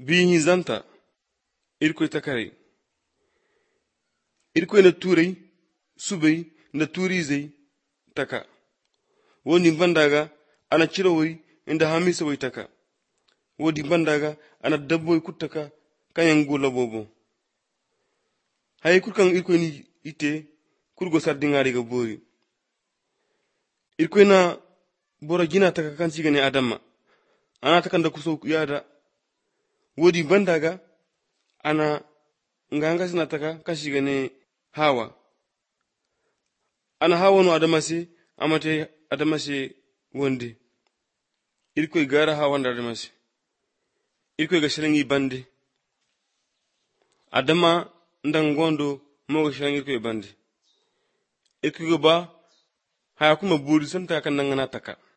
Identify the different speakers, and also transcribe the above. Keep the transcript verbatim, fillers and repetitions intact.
Speaker 1: bihi zanta irkoy takare irkoy na turai subai na turizai taka woni bandaga ana cirawai inda hamisa wai taka wodi bandaga ana dabboy kuttaka kanyan gola bobo hay kurkan irkoy ni ite kurgo sardingari ga bori irkoy na bora gina taka kan sigane adama ana takan da kuso yada wodi bandaga ana nganga sina taka kashi gane hawa ana hawa no adamasi amate adamasi wonde irkoy gara hawa ndar adamasi irkoy ga shirangi bande adama ndangondo mo ga shirangi irkoy bande irkoy ba haya kuma buri santa kan nangana taka